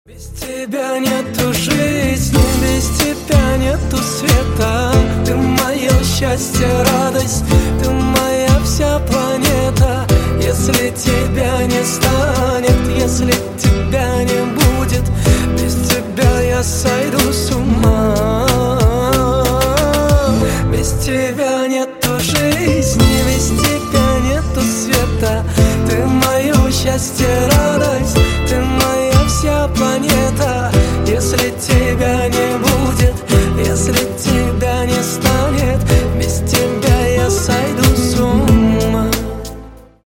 Без тебя нету жизни, без тебя нету света. Ты мое счастье, радость, ты моя вся планета. Если тебя не станет, если тебя не будет, без тебя я сойду с ума. Без тебя нету жизни, без тебя нету света. Ты мое счастье, радость, ты моя вся планета.